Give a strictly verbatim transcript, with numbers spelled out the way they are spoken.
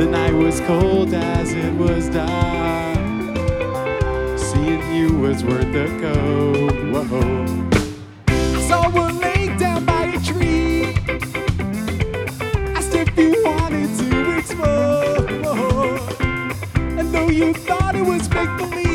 The night was cold as it was dark. Seeing you was worth the gold. Whoa. So we'll lay down by a tree. Asked if you wanted to explore. Whoa. And though you thought it was make believe,